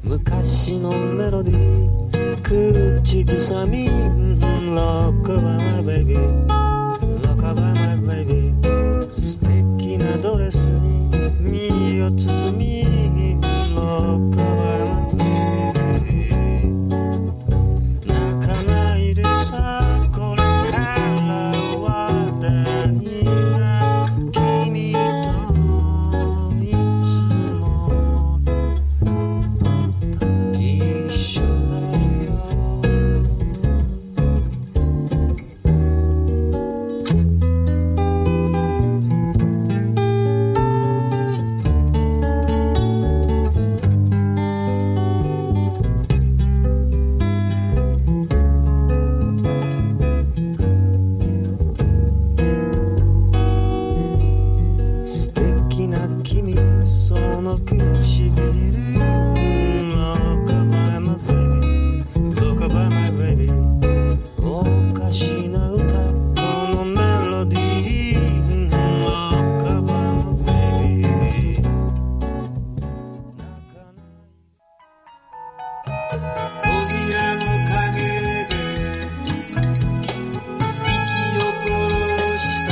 昔のメロディー口ずさみ Rockabye my baby Rockabye my baby 素敵なドレスに身を包み Rockabye my baby 泣かないでさこれからは大事な君といつも一緒だよ素敵な君その唇 Rockabye my baby Rockabye my baby おかしな歌このメロディー Rockabye my baby 扉の陰で息を殺した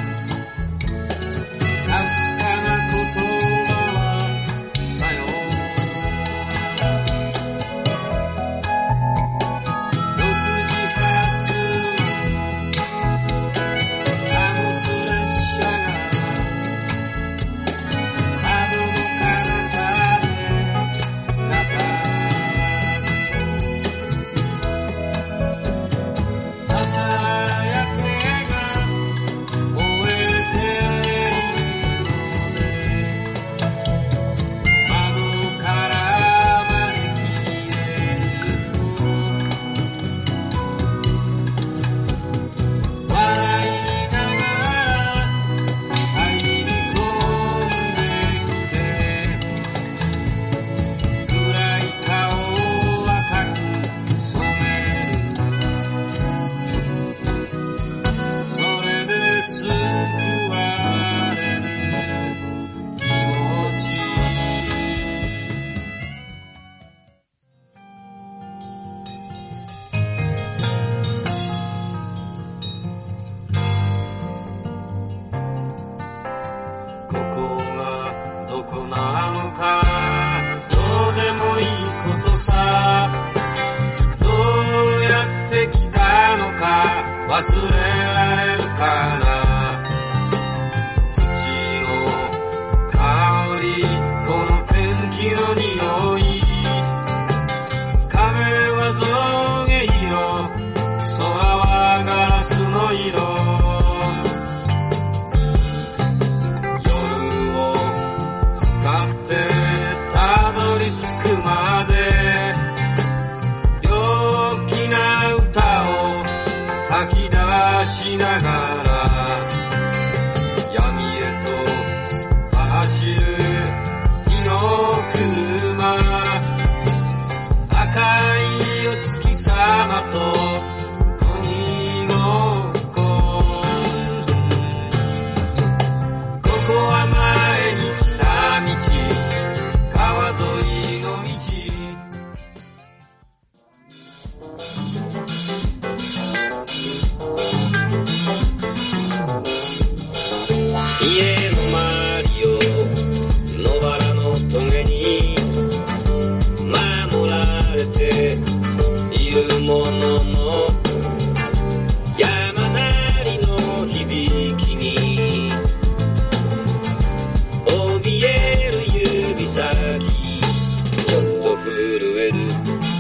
かすかな言葉はさよ6時発の貨物列車が窓の彼方で語る朝焼けが燃えているので窓から招き入れると笑いながら入り込んできて暗い顔を赤く染めるそれで救われる気持ちここがどこなのかどうでもいいことさどうやって来たのか忘れられるかな土の香りこの天気の匂い壁は象牙色空はガラスの色夜を使ってたどり着くまで陽気な歌を吐き出しながら闇へと走る火の車赤いお月様と鬼ごっこここは前に来た道川沿いの道家の周りを野原の棘に守られているものの山なりの響きに怯える指先ちょっと震える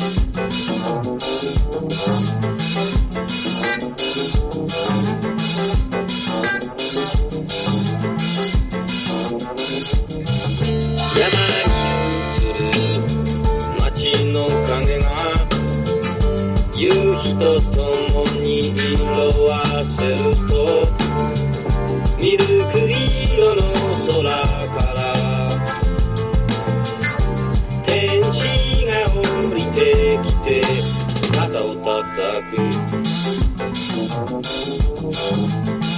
山に映る街の影が夕日とともに色あせるとミルク色の空から天使が降りてきて肩を叩く